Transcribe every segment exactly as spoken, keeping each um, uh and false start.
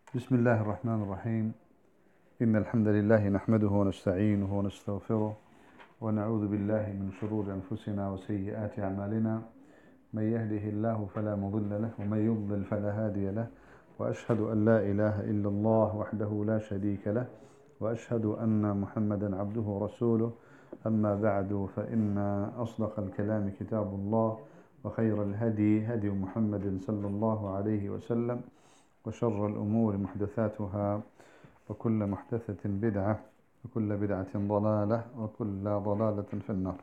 بسم الله الرحمن الرحيم. إن الحمد لله نحمده ونستعينه ونستغفره ونعوذ بالله من شرور أنفسنا وسيئات أعمالنا. من يهده الله فلا مضل له ومن يضلل فلا هادي له، وأشهد أن لا إله إلا الله وحده لا شريك له، وأشهد أن محمدا عبده ورسوله. أما بعد، فإن أصدق الكلام كتاب الله، وخير الهدي هدي محمد صلى الله عليه وسلم، وشر الأمور محدثاتها، وكل محدثة بدعة، وكل بدعة ضلالة، وكل ضلالة في النار.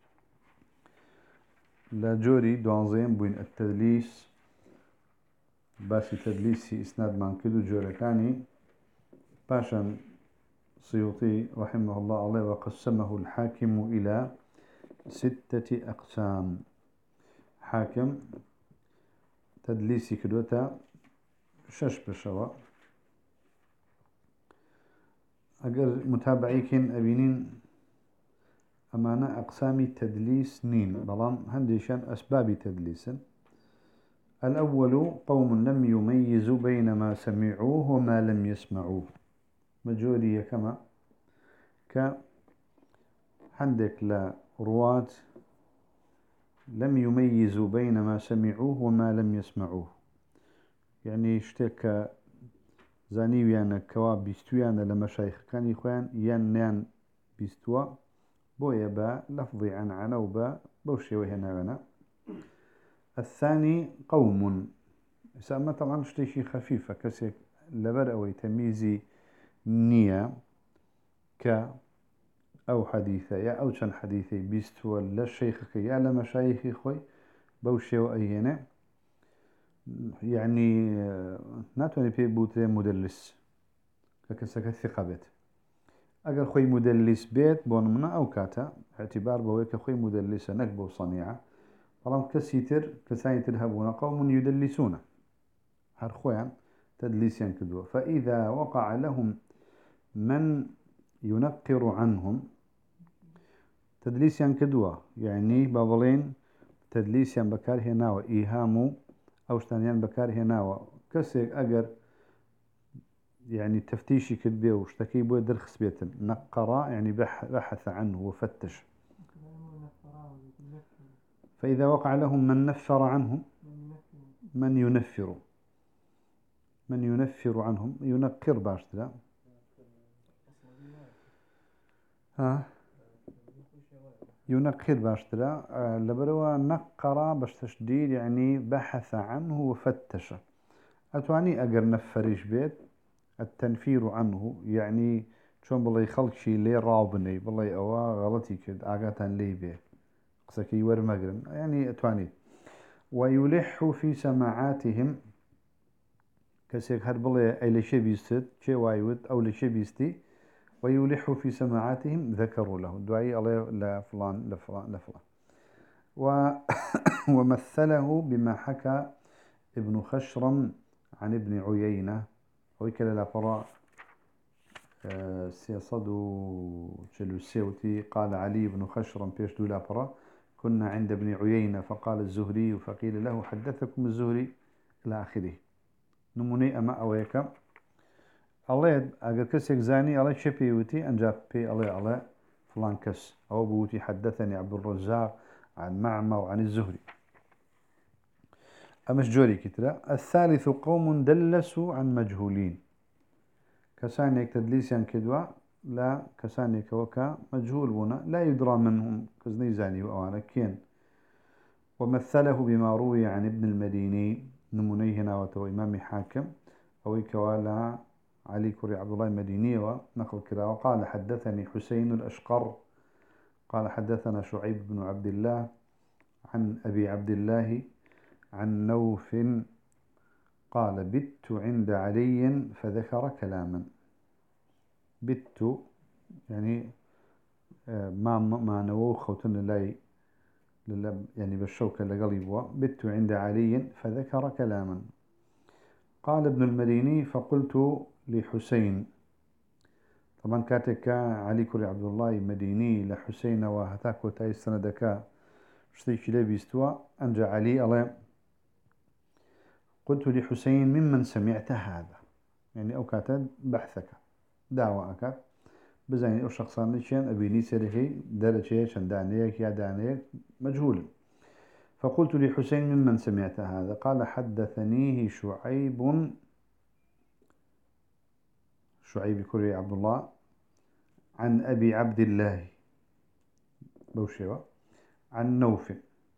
لا جوري دوانزين بين التدليس، باس تدليسي إسناد من كدو جوركاني باشا سيوطي رحمه الله عليه وقسمه الحاكم إلى ستة أقسام. حاكم تدليسي كدوتا شش بشوا. أجر متابعيكين أبينين أمانة أقسام تدليس نين، بلان هنديشان أسباب تدليس. الأول قوم لم يميزوا بين ما سمعوه وما لم يسمعوه. مجورية كما ك عندك لا رواة لم يميزوا بين ما سمعوه وما لم يسمعوه، يعني اشتكى زانيويانا كواب بيستويانا لمشايخ كان يخوان يان نان بيستوى بويا با لفظي عن عنوبا بوشي وهنا هنا. الثاني قوم سأما طبعا شتيشي خفيفة كسيك لبر أو تمييزي نية ك أو حديثة يا أو شن حديثي بيستوى للشيخ يا لمشايخي خوي بوشي وأينا، يعني ناتوني بي بوتري مدلس ككسك الثقة بيت. أجر خوي مدلس بيت بون منا أو كاتا اعتبار بويك خوي مدلسة نكبو صنيعة، فلم كسيتر كساين تذهبون قوم يدلسون هرخوان تدليسيا كدوا. فإذا وقع لهم من ينقر عنهم تدليسيا كدوا، يعني بابلين تدليسيا بكار هنا وإيهامو أو شتانيان بكار هنا كسيك أجر يعني تفتيشي كدبي واشتكي بو درخس بيتن نقرا يعني بحث عنه وفتش. فإذا وقع لهم من نفر عنهم من ينفر من ينفر عنهم ينقر باشترا ها ينقر باشترا لبروا نقرا باش تشديد يعني بحث عنه وفتش. أتواني أجر نفريش بيت التنفير عنه يعني شون بالله خلق شي لي رابني بالله أوا غلطي كد آقاتان لي بيه قسكي ورمقرن يعني أتواني. ويلح في سماعاتهم كسيك هاد بالله أي لشي بيستد شي وايود أو لشي بيستي، ويلح في سماعاتهم ذكروا له دعي الله لفلان لفلان لفلان. و ومثله بما حكى ابن خشرم عن ابن عيينة ويكل لفراء سيصدوا جلوسيوتي. قال علي بن خشرم بيش دولا فرا كنا عند ابن عيينة فقال الزهري فقيل له حدثكم الزهري إلى آخره. نموني أما أويك الله أجر كسيك زاني الله شبي وتي أنجاب بي الله الله فلان كس أو بوتي حدثني عبد الرزاق عن معمر عن الزهري. أمش جوري كتلا. الثالث قوم دلسوا عن مجهولين كسانيك تدليسيا كدوا لا كسانيك وكا مجهول بنا لا يدرى منهم كزني زاني وأوانا كين. ومثله بما روي عن ابن المديني نمونيه هنا وتو إمام حاكم أو كوالا علي كري عبد الله المديني ونقل كلا. وقال حدثني حسين الأشقر قال حدثنا شعيب بن عبد الله عن أبي عبد الله عن نوف قال بت عند علي فذكر كلاما. بت يعني ما ما نوو خوتن لاي يعني بالشوكة لقلبوا. بت عند علي فذكر كلاما. قال ابن المديني فقلت لحسين، طبعا كاتك علي كري عبد الله مديني لحسين وهتاك وتاي سندك شتيش لي بيستوى أنجى علي الله. قلت لحسين ممن سمعت هذا، يعني أو كاتب بحثك دعوة بزين أو شخصان نشان أبيني سرهي درجة شن دانيك يا دانيك مجهول. فقلت لحسين ممن سمعت هذا؟ قال حدثنيه شعيب شعيب كري عبد الله عن أبي عبد الله بوشيوة عن نوف.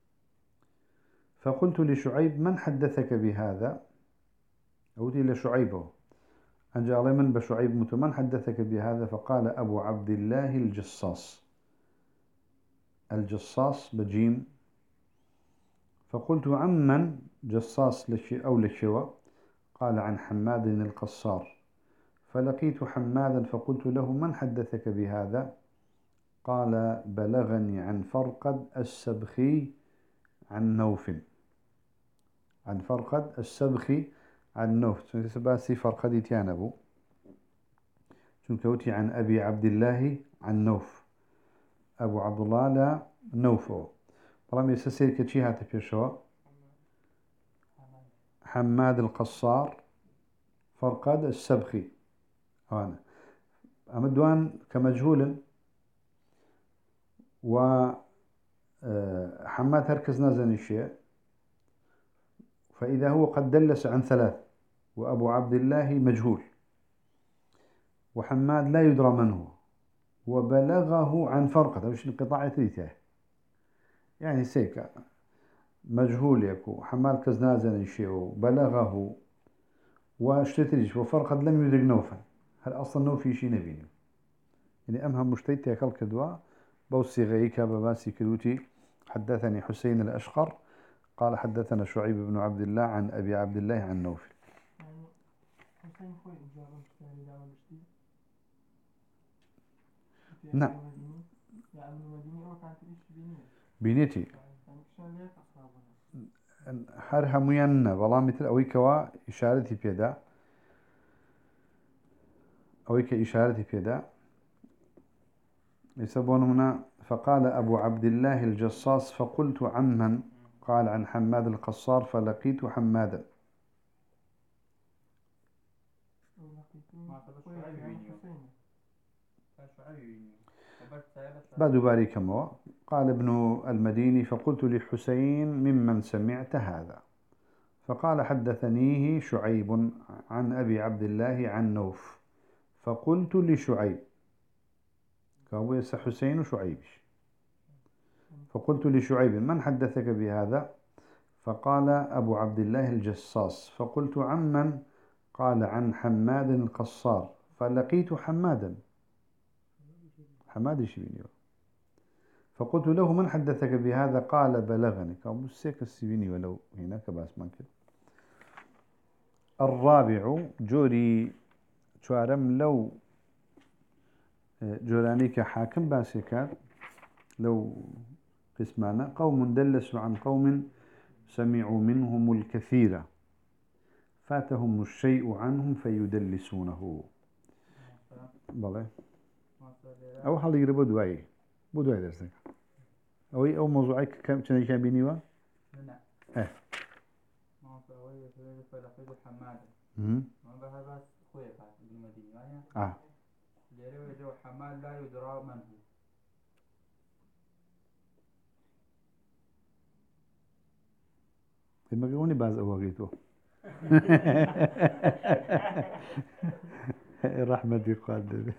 فقلت لشعيب من حدثك بهذا؟ أودي لشعيبه أن جاء من بشعيب مت من حدثك بهذا؟ فقال أبو عبد الله الجصاص. الجصاص بجيم. فقلت عمن جصاص لشي أو لشوى؟ قال عن حماد القصار. فلقيت حمادا فقلت له من حدثك بهذا؟ قال بلغني عن فرقد السبخي عن نوف. عن فرقد السبخي عن نوف سباسي فرقد تيانبو شنكوتي عن أبي عبد الله عن نوف. أبو عبد الله لا نوفه طالما يسسير كتشي هاتفيشوا حماد القصار فرقد السبخي هنا أمدوان كمجهول و حماد هركز نازن الشيء فإذا هو قد دلس عن ثلاث وأبو عبد الله مجهول وحماد لا يدرى من هو وبلغه عن فرقة وش انقطاع ثريته يعني سيكا مجهول يكو حماد كزنازن الشيء وبلغه واشتتريش وفرقد لم يدرك نوفا هل أصلا نوفي شي نبيني يعني أمهم مشتيت يكال كدوا بوصي غيكا بباسي كدوتي حدثني حسين الأشقر قال حدثنا شعيب بن عبد الله عن أبي عبد الله عن نوفل. نعم بينيتي هرها مينا والله مثل أويكوا إشارتي بيدا أويك إشارتي بيدا يسبون هنا. فقال أبو عبد الله الجصاص فقلت عمن؟ قال عن حماد القصار. فلقيت حمادا بعد بارك مو. قال ابن المديني فقلت لحسين ممن سمعت هذا؟ فقال حدثنيه شعيب عن أبي عبد الله عن نوف. فقلت لشعيب كابويس حسين وشعيب. فقلت لشعيب من حدثك بهذا؟ فقال أبو عبد الله الجصاص. فقلت عمن؟ قال عن حماد القصار. فلقيت حمادا حماد شبيني. فقلت له من حدثك بهذا؟ قال بلغني كابوس سيك السبيني ولو هناك باس مانك. الرابع جوري شوارم لو جورانيك حاكم باسكات لو قسمانا قوم دلسوا عن قوم سمعوا منهم الكثير فاتهم الشيء عنهم فيدلسونه. بلى أو حال يقرب بدواي بدواي درسك أو أو موضوعك كم كان كان بينيوا إيه آه حماد لا يدرى من هو. ما قولني بعض أواقيته رحمتي قادر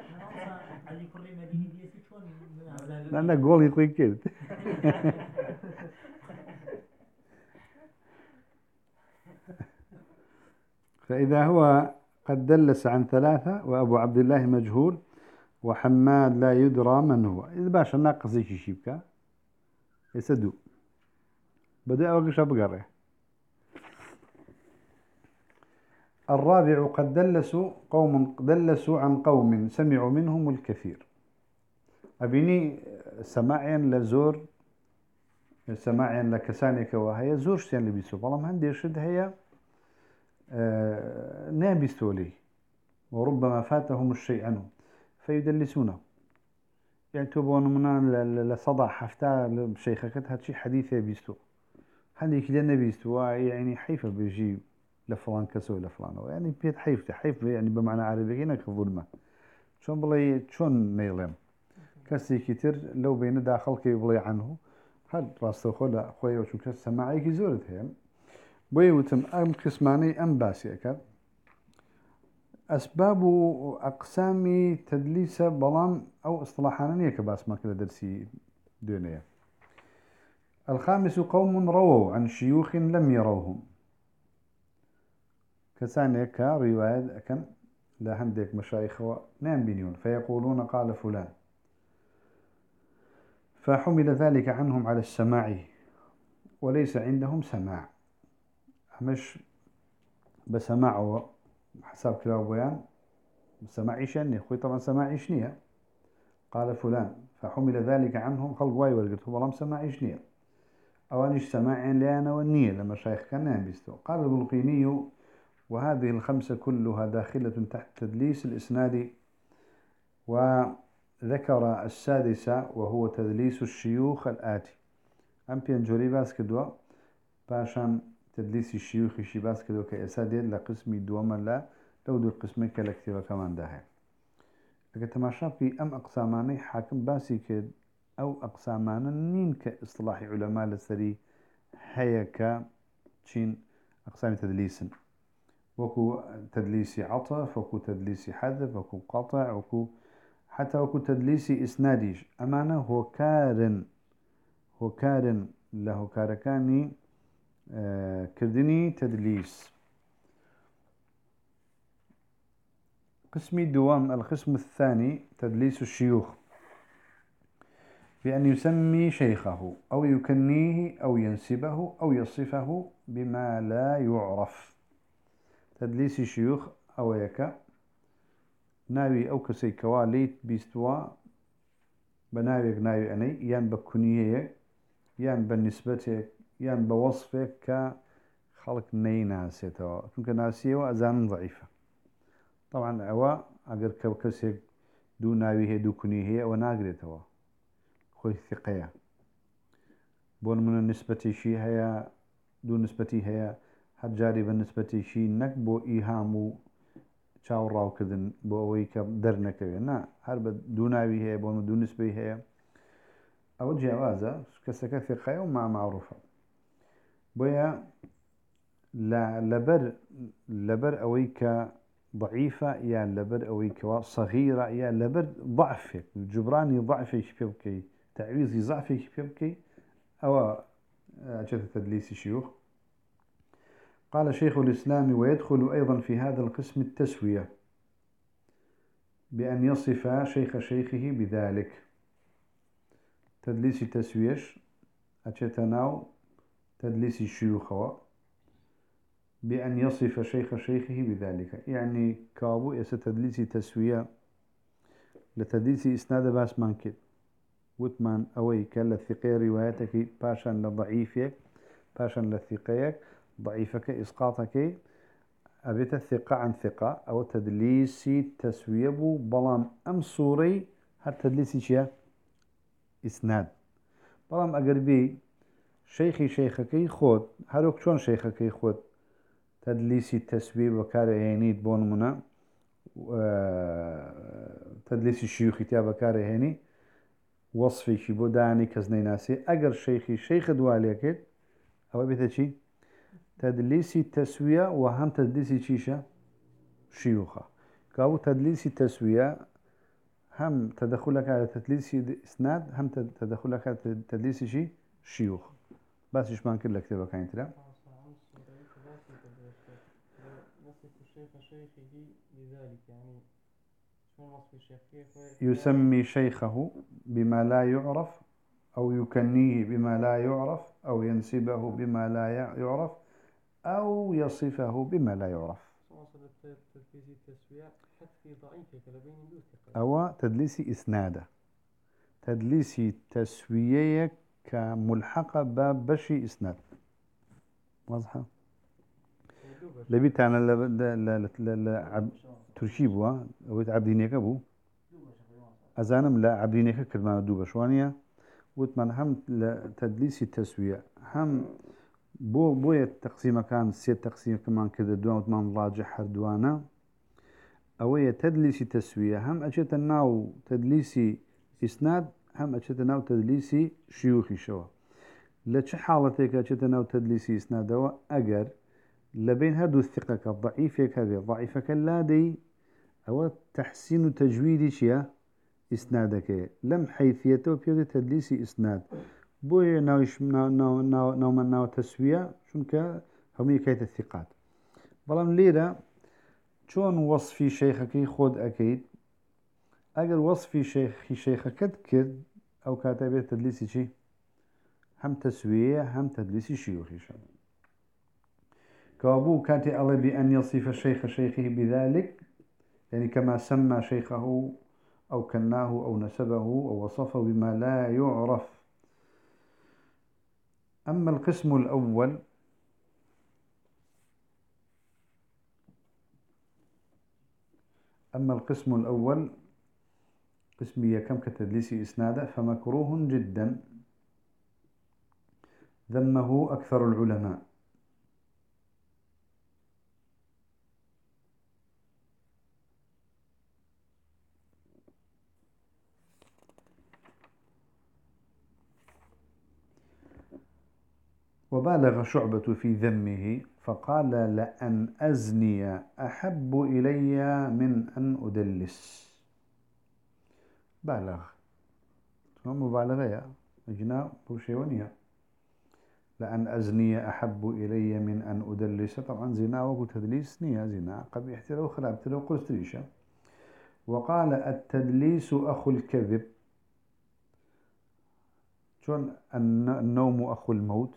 أنا قولي خوي كده فإذا هو قد دلس عن ثلاثة وأبو عبد الله مجهول وحماد لا يدرى من هو إذا باش ناقص شيء شيبكا يسدو بدأ أوقش أبقره. الرابع قد دلسوا قوم دلسوا عن قوم سمعوا منهم الكثير. أبيني سماعيا لزور سماعيا لكسانك وهي زور شتين اللي بيسو والله ما عندي شد هي آه نابستو لي وربما فاتهم الشيء عنهم فيدلسونه يعني تبون منا لصدع حفتا شيخك هاتشي حديث بيستو حديث لنا بيستو يعني حيفا بيجي لفلان كسو لفلان يعني بيت حيف حيف يعني بمعنى عربي هنا كظلمة شون بلي شون نيلم كسي كتير لو بين داخل كي بلي عنه هاد راسته خلا خويا وشو كس سماعي كي زورت هيم بيوتم أم قسماني أم باسي أكاد أسباب أقسام تدليس بلان أو اصطلاحاً كباس ما كذا درسي دنيا. الخامس قوم رووا عن شيوخ لم يروهم كسانية كرواية كان لا عندك مشايخ نام بنيون فيقولون قال فلان فحمل ذلك عنهم على السماع وليس عندهم سماع مش بسماع حساب كلام بيان سماعي شني أخوي طبعا سماعي شنية قال فلان فحمل ذلك عنهم خلق واي ورقته والله سماعي شنية أوانيش سماعين لأنا والنية لما شيخ كان ينبستو قال البلقيني وهذه الخمسة كلها داخلة تحت تدليس الإسناد وذكر السادسة وهو تدليس الشيوخ الآتي أم بينجوري باس كدوا باشان تدليس الشيوخ شي باس كدوا كأسادي لقسمي دوما لا لو دو قسمي كالكتبة كمان داهي لكن تماشا في أم أقساماني حاكم باسي كد أو أقسامانا نين كإصطلاح علماء لسري هيك تشين أقسام تدليس وكو تدليس عطف وكو تدليس حذف وكو قطع وكو حتى وكو تدليس إسناديش أمانة هو كارن هو كارن له كاركاني آه كردني تدليس قسم دوام القسم الثاني تدليس الشيوخ بأن يسمي شيخه أو يكنيه أو ينسبه أو يصفه بما لا يعرف تدليس الشيوخ أو يكا ناوي أو كسي كواليت بيستوا بناويك ناوي أني يان بكنيه يان بالنسبة يان بوصفك كخلق ني ناسيته كنك ناسيه وأزان ضعيفة طبعا أوا أقر كوكسي دو ناويه دو كنيه وناقرته خوي ثقية بون من النسبة شي هي دو نسبتي هي هجاري بالنسبة شي نكبو إيهامو چاو راو كردن بو اوي كدر نكوي نا هرب دوناوي هي بو دون نسبي هي او جوازه كسكه ثقه وما معروفه بويا لا لبر لبر اويك ضعيفه يا لبر اويك صغيره يا لبر ضعفك جبراني ضعفك شبكي تعويضي ضعفك شبكي او اجت تدليس الشيوخ قال شيخ الإسلام ويدخل أيضا في هذا القسم التسوية بأن يصف شيخ شيخه بذلك تدليس التسويش أتشتناو تدليس الشيوخ بأن يصف شيخ شيخه بذلك يعني كابو يس تدليس تسوية لتدليس إسناد باس مانكت وثمان أويك للثقة روايتك باشا لضعيفك باشا للثقيك ضعيفك إسقاطك أبيت الثقة عن ثقة أو تدليسي تسويبو بلام أم صوري هر تدليسي شيا إسناد بلام أقربي شيخي شيخكي خود هروك شون شيخكي خود تدليسي تسويب وكاري هيني بون منا تدليسي شيوخي تيابا كاري هيني وصفي شي بوداني كزني ناسي أقر شيخي شيخ دواليكي أو أبيت شي تدليسي تسوية وهم تدليسي شيشة شيوخة كاو تدليسي تسوية هم تدخلك على تدليسي إسناد هم تدخلك على تدليسي شي شيوخ بس إيش ما نقول لك تبغى كاين ترى يسمي شيخه بما لا يعرف أو يكنيه بما لا يعرف أو ينسبه بما لا يعرف أو يصفه بما لا يعرف أو تدليسي إسناده تدليسي تسوية كملحقة باب بشي إسناد واضحة لبيت أنا ل ل ل ل ترشيبوا أو عبدينيك أبو أزانم لا عبدينيك كلمة دوبة شوانية وتمن هم تدليسي تسوية هم بو بو التقسيم كان سير تقسيم كمان كذا دوان وثمان راجح هردوانا أوية تدليسي تسوية هم أجت الناو تدليسي إسناد هم أجت الناو تدليسي شيوخي شوا لتش حالتك أجت الناو تدليسي إسناد أجر لبين هدو الثقة كضعيف كذا ضعيف كاللادي أو تحسين تجويدي شيا إسنادك لم حيثيته في تدليسي إسناد بوي ناوش ناو ناو ناو ناو من ناو تسوية شنك هم كيت الثقات بلام ليرة شون وصفي شيخك خود أكيد أجل وصفي شيخ شيخك كذ أو كاتبه تدليسي شي هم تسوية هم تدليسي شيوخي شان كابو كاتي الله بأن يصف الشيخ شيخه بذلك يعني كما سمى شيخه أو كناه أو نسبه أو وصفه بما لا يعرف. أما القسم الأول أما القسم الأول قسمية كم كتدليس إسناده فمكروه جدا ذمه أكثر العلماء. وبالغ شعبة في ذمه فقال لأن أزني أحب إلي من أن أدلس. بالغ مبالغة يا أجنا بوشيونيا لأن أزني أحب إلي من أن أدلس طبعا زنا وتدليس نية زنا قبيح لو خلابت لو قلت ريشة. وقال التدليس أخو الكذب شون النوم أخو الموت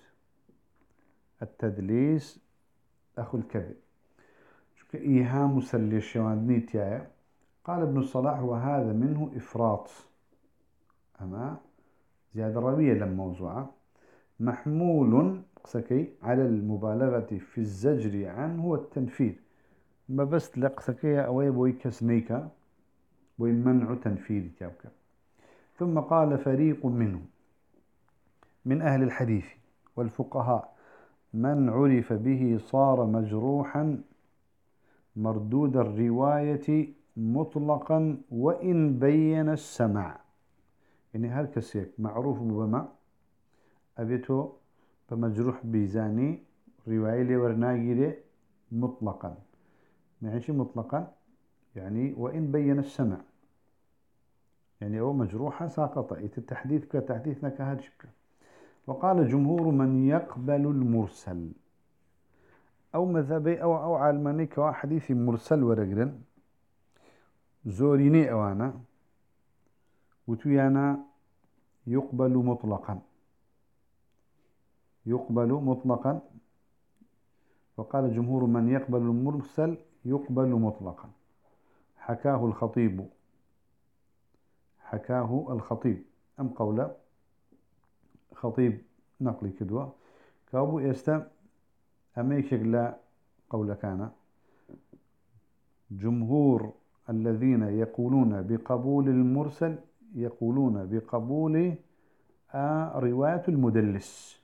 التدليس أخو الكذب إيهام مسلي الشوان نيتيا. قال ابن الصلاح وهذا منه إفراط أما زيادة روية لما موضوعة محمول قسكي على المبالغة في الزجر عنه والتنفيذ ما بس لقسكي أوي بوي كسنيكا بوي منع تنفيذ كابكا. ثم قال فريق منهم من أهل الحديث والفقهاء من عرف به صار مجروحا مردود الرواية مطلقا وإن بين السمع. يعني هالكسيك معروف بما أبيته بمجروح بيزاني رواية لورناجري مطلقا معيش مطلقا يعني وإن بين السمع يعني هو مجروحة ساقطة التحديث كتحديثنا كهاتشك. وقال جمهور من يقبل المرسل أو مذهبي أو أو علماني كوا حديث مرسل ورقرن زوريني أوانا وتويانا يقبل مطلقا يقبل مطلقا. وقال جمهور من يقبل المرسل يقبل مطلقا حكاه الخطيب حكاه الخطيب أم قوله خطيب نقلي كدوة كابو يستا أميكك لا قول كان جمهور الذين يقولون بقبول المرسل يقولون بقبول رواية المدلس.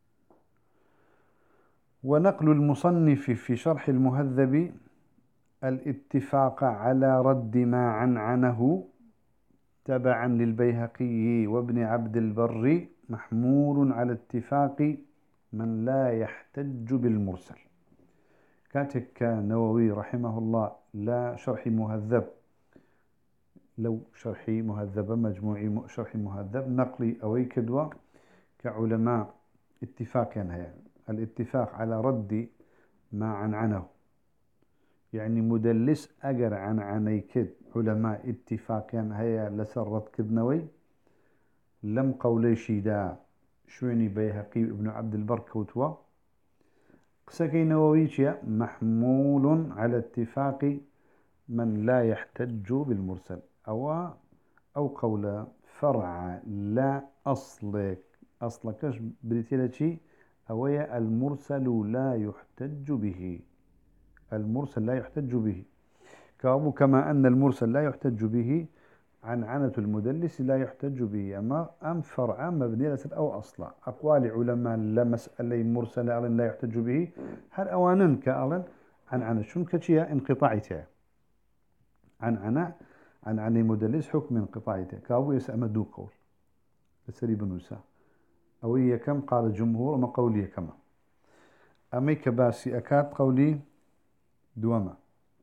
ونقل المصنف في شرح المهذب الاتفاق على رد ما عنعنه تبعا للبيهقي وابن عبد البر محمول على اتفاق من لا يحتج بالمرسل. كاتك نووي رحمه الله لا شرح مهذب لو شرحي مهذب مجموعي شرح مهذب نقلي أوي كدوة كعلماء اتفاق يعني الاتفاق على رد ما عنعنه يعني مدلس أجر عن عني كد علماء اتفاق يعني هي لسرت كدنوي لم قولي شيدا شويني بيهقي ابن عبد البر كوتوا قسكي نوويشيا محمول على اتفاق من لا يحتج بالمرسل أو أو قول فرع لا أصلك أصلكش بريتيلتشي أويا المرسل لا يحتج به المرسل لا يحتج به كابو كما أن المرسل لا يحتج به عنعنة المدلس لا يحتج به. أما أم فرع مبني لسر أو أصلا أقوال علماء لا مسألة مرسلة ألن لا يحتج به هل أوانا كألن عنعنة شون كتشيا انقطاعته عنعنة عنعنة مدلس حكم انقطاعته كابو يسأم دو قول لسري بنوسا أو هي كم قال الجمهور وما قولي كما أمي كباسي أكاد قولي دوما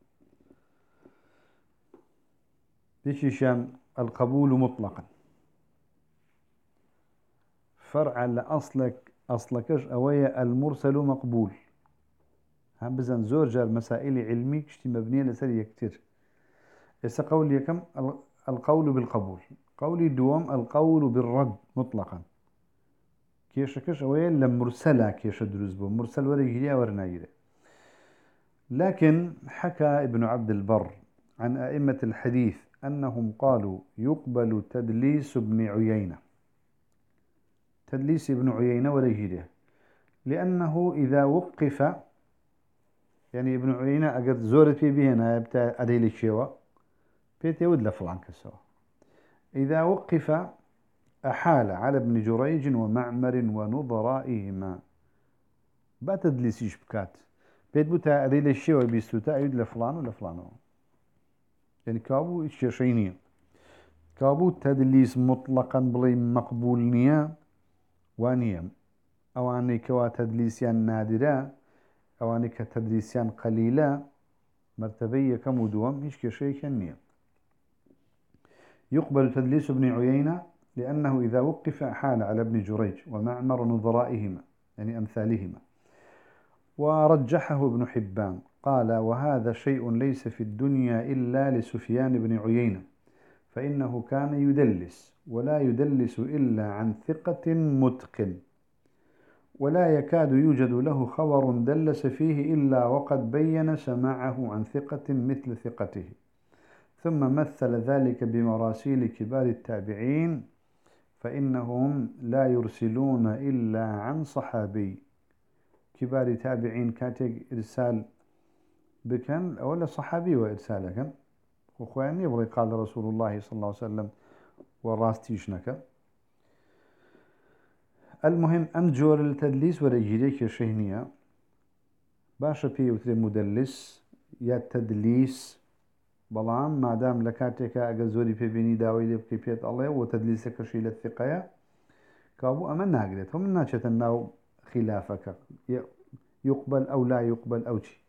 بيشيشان القبول مطلقا فرع لأصلك أصلكش أويا المرسل مقبول هم بزن زور جار مسائل علمي كشتي مبنية لسري كتير إسا قولي كم القول بالقبول قولي دوام القول بالرد مطلقا كيشكش أويا لمرسلة كيش دروز بو مرسل ورقيريا ورنايري. لكن حكى ابن عبد البر عن أئمة الحديث أنهم قالوا يقبل تدليس ابن عيينة تدليس ابن عيينة ورجيله لأنه إذا وقف يعني ابن عيينة أقد زورت في بهنا بتاع أديل الشيوة بيت يود لفلان كسوا إذا وقف أحال على ابن جريج ومعمر ونظرائهما بتدليس يشبكات بيت بتاع أديل الشيوة بيستوتا يود لفلان ولفلانه يعني كابو الشيشينية كابو تدليس مطلقا بلي مقبول نيا وانيا أواني كوا تدليسيان نادرة أواني كتدليسيان قليلة مرتبية كمدوم هيش كشيء كنيا. يقبل تدليس ابن عيينة لأنه إذا وقف حال على ابن جريج ومعمر نظرائهما يعني أمثالهما. ورجحه ابن حبان قال وهذا شيء ليس في الدنيا إلا لسفيان بن عيينة فإنه كان يدلس ولا يدلس إلا عن ثقة متقن ولا يكاد يوجد له خبر دلس فيه إلا وقد بين سماعه عن ثقة مثل ثقته. ثم مثل ذلك بمراسيل كبار التابعين فإنهم لا يرسلون إلا عن صحابي. كبار تابعين كاتب إرسال بكن أولا صحابي وإرسالك وخواني يبغي قال رسول الله صلى الله عليه وسلم وراستيشنك. المهم أم جور التدليس ورجيليك الشهنية باشا في وتر مدلس يا تدليس بلان ما دام لكاتك أجزوري في بني داوي لبقي بيت الله وتدليسك شيء للثقة كابو أمن ناقلت هم ناشة الناو خلافك يقبل أو لا يقبل أو شيء.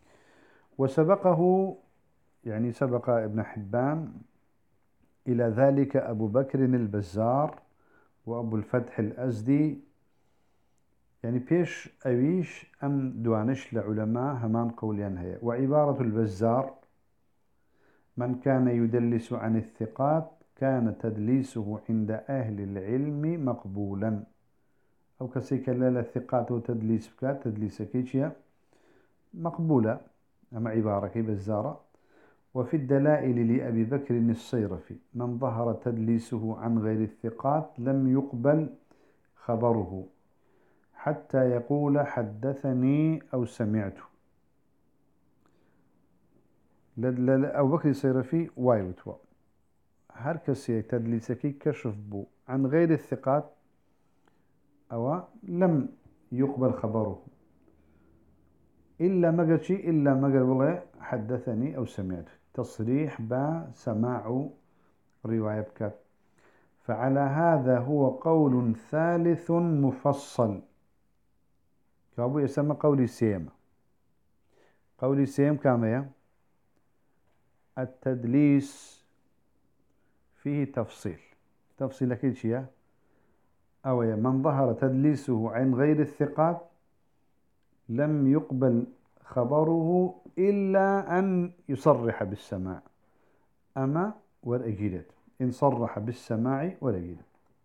وسبقه يعني سبق ابن حبان إلى ذلك أبو بكر البزار وأبو الفتح الأزدي يعني بيش أويش أم دوانش لعلماء همان قوليان هي. وعبارة البزار من كان يدلس عن الثقات كان تدليسه عند أهل العلم مقبولا أو كسيك لا الثقات وتدليس بكات تدليس كيشيا مقبولة أما عبارة كي بزارة. وفي الدلائل لأبي بكر الصيرفي من ظهر تدليسه عن غير الثقات لم يقبل خبره حتى يقول حدثني أو سمعت. أبو بكر الصيرفي وايوتوا هر كسي تدليسكي كشف بو عن غير الثقات أو لم يقبل خبره إلا ما قال شيء إلا ما قال والله حدثني أو سمعت تصريح بسماع رواية بكات. فعلى هذا هو قول ثالث مفصل كابو يسمى قولي سيم. قولي سيم كامية التدليس فيه تفصيل تفصيل كل شيء أو من ظهر تدليسه عن غير الثقات لم يقبل خبره إلا أن يصرح بالسماع أما والأجيلات إن صرح بالسماع والأجيلات.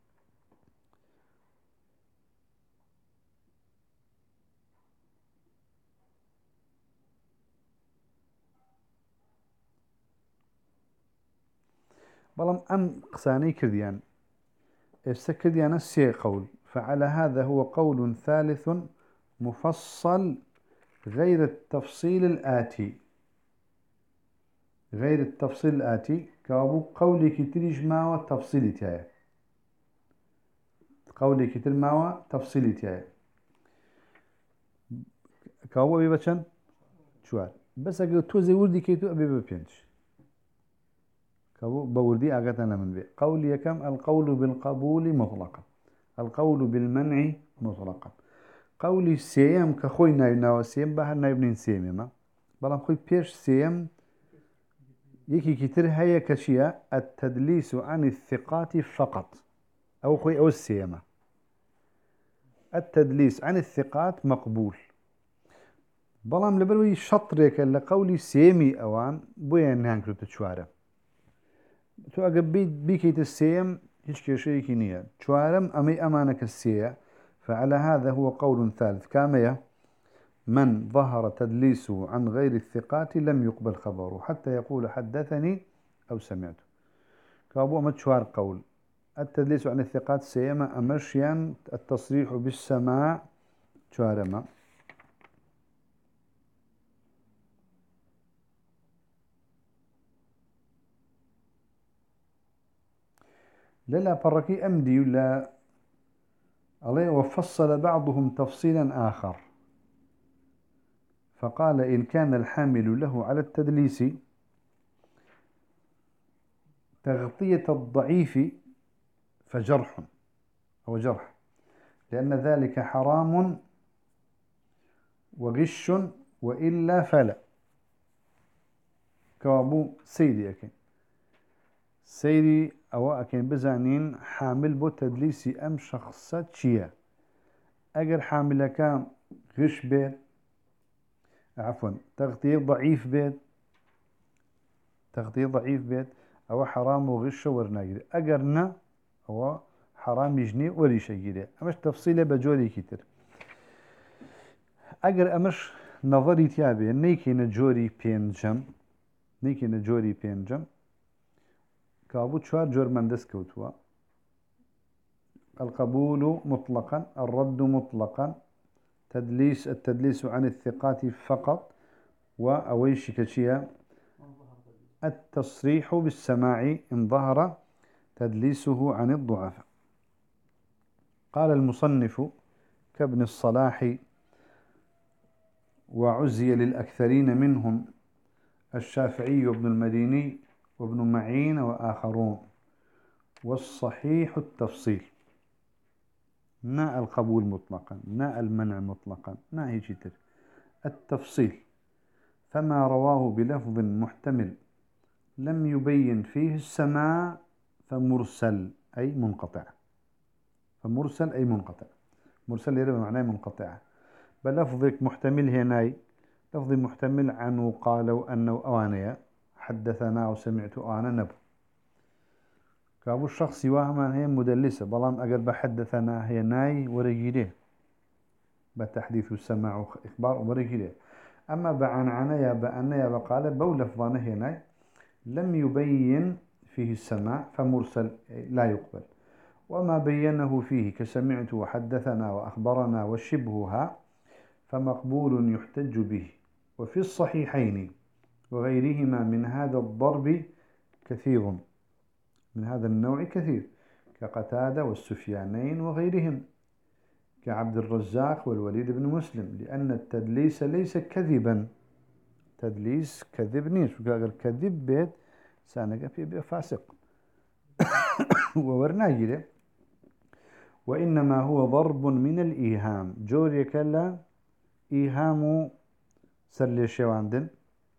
بلام أم قساني كذيان استكذيان السي قول. فعلى هذا هو قول ثالث مفصل غير التفصيل الآتي غير التفصيل الآتي كابو قولي كتريج ماوى تفصيلي تاعي قولي كتر ماوى تفصيلي تاعي كابو أبي بچن شوار بس أقول تو زي وردي كيتو أبي ببينش كابو بوردي أقتنا من بي قولي كم القول بالقبول مطلقا القول بالمنع مطلقا قولي سيم كخوي نايب ناوى سيم بحر نايبنين سيم ما بلام خوي بيش سيم يكي كتر هيا كشيا التدليس عن الثقات فقط أو خوي أو السيمة التدليس عن الثقات مقبول بلام لبروي شطرك اللي قولي سيمي أوان بويا نهانكرو تشوارم تو أقبيت بيكيت السيم هيش كيشي كينيا تشوارم أمي أمانك السيا فعلى هذا هو قول ثالث كامية من ظهر تدليسه عن غير الثقات لم يقبل خبره حتى يقول حدثني أو سمعت كابو متشوار قول التدليس عن الثقات سيما أمشيا التصريح بالسماع شوارما للا بركي أمدي ولا عليه وفصل بعضهم تفصيلا آخر فقال إن كان الحامل له على التدليس تغطية الضعيف فجرح أو جرح لأن ذلك حرام وغش وإلا فلا كوابو سيدي أكين سيدي أو أكين بزانين حامل بو تدليسي أم شخصة شيا أجر حامل كان غش بيت عفوا تغطية ضعيف بيت تغطية ضعيف بيت أو حرام وغش ورناجد أجرنا أو حرام يجني وريش يجري أمش تفصيله بجوري كتير أجر أمش نظري تيابي نيكي نجوري بينجم نيكي نجوري بينجم كابو شوار جور مندس كوتوا القبول مطلقا الرد مطلقا تدليس التدليس عن الثقات فقط وأويش كشيا التصريح بالسماع إن ظهر تدليسه عن الضعفاء قال المصنف كابن الصلاح وعزي للأكثرين منهم الشافعي وابن المديني وابن معين وآخرون والصحيح التفصيل نا القبول مطلقا نا المنع مطلقا نا هي جتر التفصيل فما رواه بلفظ محتمل لم يبين فيه السماع فمرسل أي منقطع فمرسل أي منقطع مرسل يرى معناه منقطع بلفظك محتمل هناي لفظ محتمل عنه قالوا أنه أوانيا حدثنا وسمعت أنا نبو كابو الشخص واهما هي مدلسة بلان أقل بحدثنا هي ناي ورجيله بتحديث السماع وإخبار ورجيله أما بعن عنايا بأنيا بقال بو لفظانه هي ناي لم يبين فيه السماع فمرسل لا يقبل وما بينه فيه كسمعت وحدثنا وأخبرنا وشبهها فمقبول يحتج به وفي الصحيحين وغيرهما من هذا الضرب كثير من هذا النوع كثير كقتادة والسفيانين وغيرهم كعبد الرزاق والوليد بن مسلم لأن التدليس ليس كذبا تدليس كذب نيش كذب بيت سانق في فاسق وورناجله وإنما هو ضرب من الإيهام جوري كلا إيهام سلي شواندن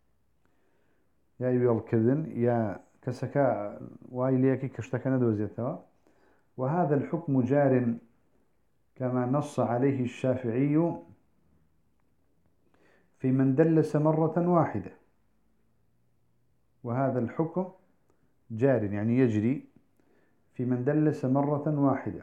يا يوال كذن يا كسكا وايليكي كشتكنا دوزيتها وهذا الحكم جار كما نص عليه الشافعي في من دلس مرة واحدة وهذا الحكم جار يعني يجري في من دلس مرة واحدة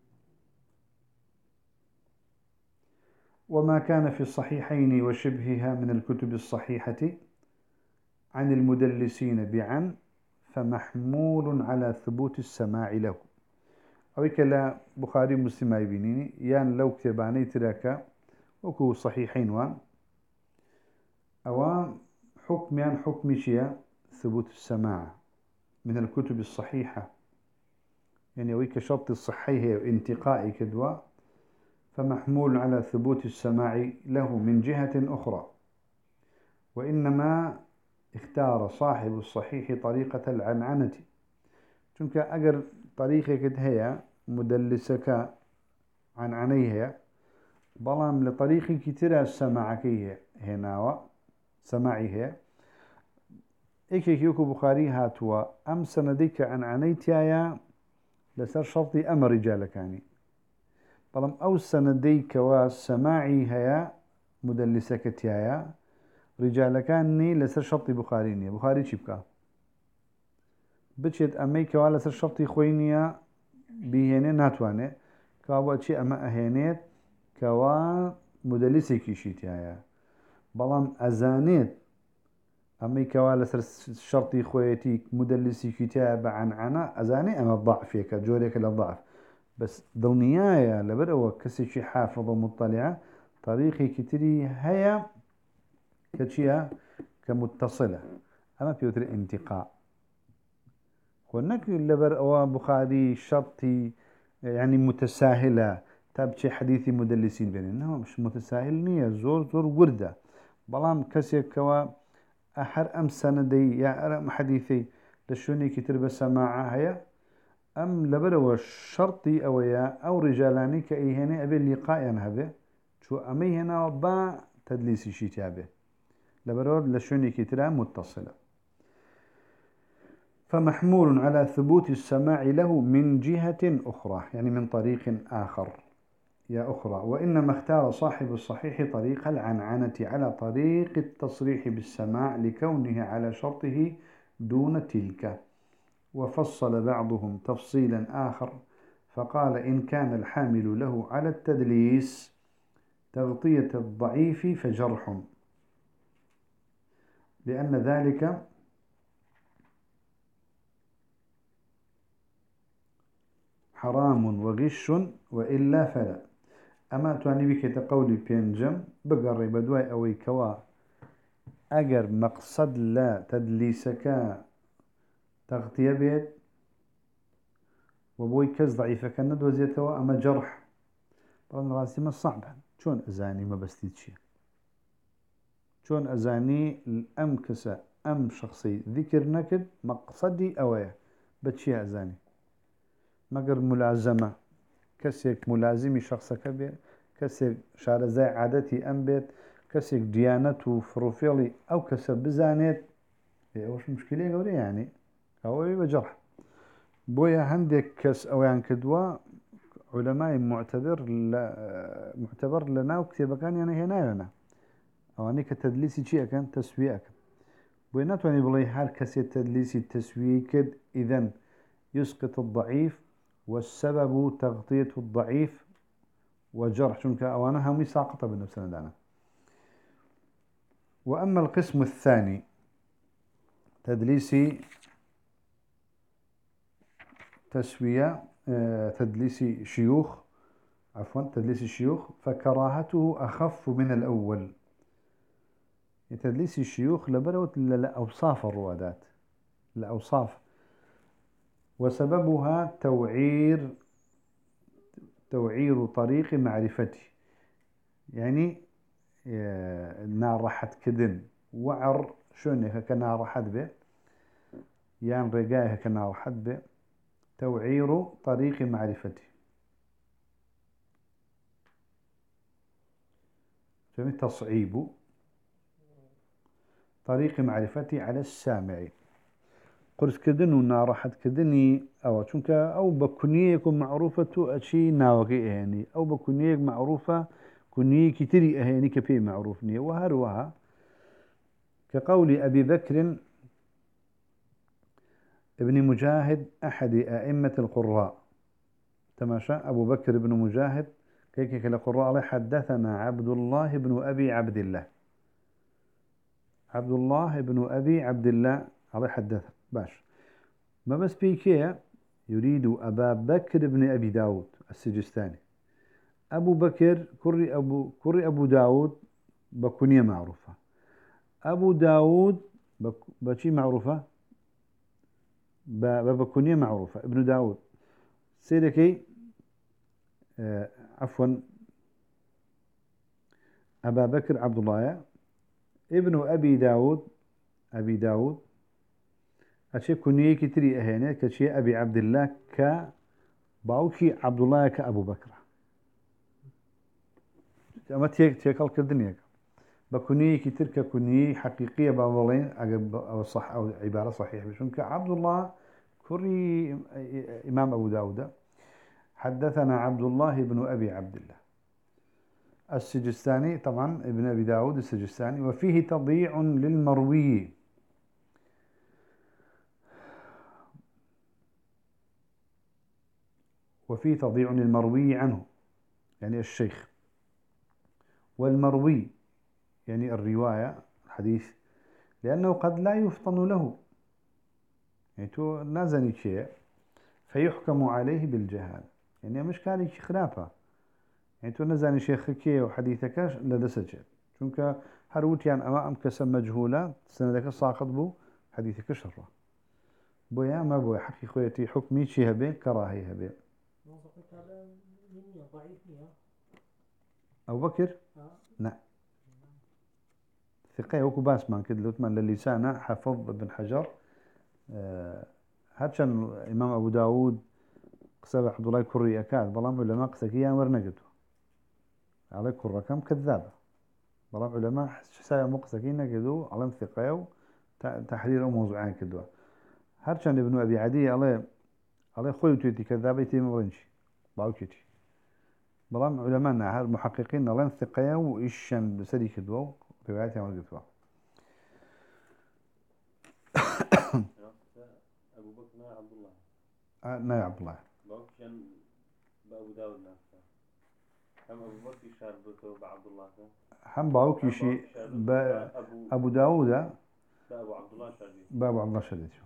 وما كان في الصحيحين وشبهها من الكتب الصحيحة عن المدلسين بعن فمحمول على ثبوت السماع له أو كلا بخاري مسلم يبينيني يان لو كتباني تراكا وكو صحيحين وان أو حكم يان حكم شيا ثبوت السماع من الكتب الصحيحة، يعني ويك شرط الصحية وانتقائي كدوا، فمحمول على ثبوت السماع له من جهة أخرى. وإنما اختار صاحب الصحيح طريقة العنعنة، چونك أجر طريقة كد هي مدلسك عن عنيها، بلام لطريق كتير السماعكية هنا سماعيها إيش يكو بخاري هاتوا أم سنديك عن عنيتيا لسر شرطي أم رجالك يعني، بلام أو سنديك وسماعي هيا مدلسك تيايا رجالكاني لسر شرطي بخاريني بخاري شبكا بتشد أميك ولا سر شرطي خوينيا بيهني ناتواني كوا شيء أما أهينيت كوا مدلسي كيشيتيايا، بلام أزانيت أميك ولا سر شرطي خويتي مدلسي كتاب عن عنا أزاني أما الضعف يك جوريك للضعف، بس ضمنيايا لبروا كسي حافظ ومطلعة طريقي كتري هيا كتشيا كمتصلة أما بيوتر انتقاء ونك لبروا بخاري شرطي يعني متساهلة تابشي حديثي مدلسين بين إنه مش متساهل نية زور زور وردة، بلام كسي كوا أحر أم سندي يا أرم حديثي لشوني كتر بسماعة هيا أم لبروا الشرطي أويا أو رجالاني كأيهني أبي اللقاء ينهبه شو أمي هنا با تدليسي شيتابه لبروا لشوني كتر متصلة، فمحمول على ثبوت السماع له من جهة أخرى يعني من طريق آخر يا أخرى. وإنما اختار صاحب الصحيح طريق العنعنة على طريق التصريح بالسماع لكونه على شرطه دون تلك، وفصل بعضهم تفصيلا آخر فقال إن كان الحامل له على التدليس تغطية الضعيف فجرح، لأن ذلك حرام وغش وإلا فلا. أما تواني بك تقولي بينجم بقري بدواي أوي كوا أجر مقصد لا تدليسك تغطية بيت وبوي كز ضعيفة كان وزيتوا أما جرح طبعا راسي ما صعبة شون أزاني ما بستيتشي شون أزاني الأم كسا أم شخصي ذكر نكد مقصدي أويه بتشي أزاني مقر ملازمة كسيك ملازمي شخصك بي كسيك شارزاي عادتي أم بيت كسيك ديانته فروفيلي أو كسب بزانيت وش مشكلة قولي يعني أو بجرح بويا عندك كس أو يعني كدوا علماء معتبر لا معتبر لنا وكتب كان يعني هنا لنا أو أني كتدليسي شيء كان تسوية بويا نتواني بلاي حال كسي تدليسي تسوية كد إذن يسقط الضعيف والسبب تغطية الضعيف وجرح شنك أوانها مي ساقطة بالنفسنا دانا. وأما القسم الثاني تدليسي تسوية تدليسي شيوخ عفوا تدليسي الشيوخ فكراهته أخف من الأول. تدليسي الشيوخ لبروت لأوصاف الروادات لأوصاف وسببها توعير توعير طريق معرفتي يعني نار راحت كذن وعر شونك كنار راحت به يعني رجايه كنار راحت به توعير طريق معرفتي فمن تصعيب طريق معرفتي على السامع قرص كذن ونار راحت كذني أو شونك أو بكنيك معروفة أشي ناوكي يعني أو بكنيك معروفة كنية كتير أهيني كبير معروفني وهروها كقول أبي بكر ابن مجاهد أحد أئمة القراء تماشى أبو بكر بن مجاهد كيك القراء حدثنا عبد الله بن أبي عبد الله عبد الله بن أبي عبد الله عليه حدث باش ما بس بيكيه يريد أبا بكر بن أبي داود السجستاني أبو بكر كري أبو كري أبو داود بكنية معروفة أبو داود بشي معروفة بكنية معروفة ابن داود سيدكي آه عفوا أبا بكر عبد الله ابن أبي داود أبي داود أشي كنية كتري أهينة كشي أبي عبد الله ك باوكي عبد الله كأبو بكر أما تيك تيكال كردنيك بكنية كتر ككنية حقيقية بابولين أو صح أو عبارة صحيحة بشون كعبد الله كري إمام أبو داود حدثنا عبد الله بن أبي عبد الله السجستاني طبعا ابن أبي داود السجستاني وفيه تضييع للمروي وفيه تضييع للمروي عنه يعني الشيخ والمروي يعني الرواية الحديث لأنه قد لا يفطن له يعني تو نازني شيء فيحكم عليه بالجهال يعني مش كان خلافه يعني تو نزاني شيخك وحديثك لدسجل چونك هروتيان أما أم كسم مجهولة سندك ساقط بو حديثك شره بويا ما بويا حقي خويتي حكمي شي هبه كراهي هبه أبو بكر نعم ثقة وكو باسمان كد لوتمان للسانة حفظ ابن حجر أه هاتشان إمام أبو داود قصة عبد الله كري أكاد بلام علماء قسكيان ورنقته على كل رقم كذابة بلام علماء سايا مقسكين نقدو على ثقة وتحرير موضوعان كدوا هاتشان ابن أبي عدي عليه عليه خوي تويتي كذابة يتيم ورنشي باوكيتي بلام علماء المحققين على ثقة وإيشان بسري كدوا رواياتي ورقتوا أبو بكر ناي عبد الله آه ناي عبد الله باوكشان بأبو داود نفسه هم أبو بكر شاربته بعبد الله هم باوكي شي أبو داود بأبو عبد الله شاربته بأبو عبد الله شاربته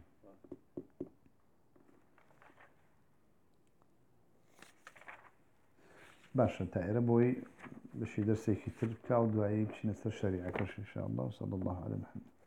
باشا تائرة بوي بشي درسي كتير كاو دعائي بشي نستر شريعة كرش إن شاء الله وصلى الله على محمد